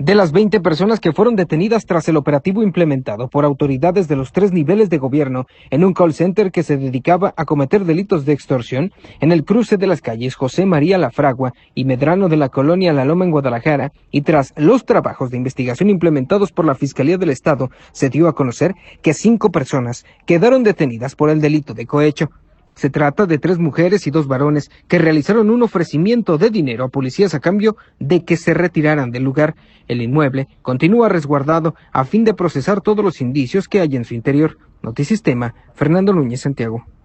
De las 20 personas que fueron detenidas tras el operativo implementado por autoridades de los 3 niveles de gobierno en un call center que se dedicaba a cometer delitos de extorsión en el cruce de las calles José María La Fragua y Medrano de la colonia La Loma en Guadalajara, y tras los trabajos de investigación implementados por la Fiscalía del Estado, se dio a conocer que 5 personas quedaron detenidas por el delito de cohecho. Se trata de 3 mujeres y 2 varones que realizaron un ofrecimiento de dinero a policías a cambio de que se retiraran del lugar. El inmueble continúa resguardado a fin de procesar todos los indicios que hay en su interior. Notisistema, Fernando Núñez, Santiago.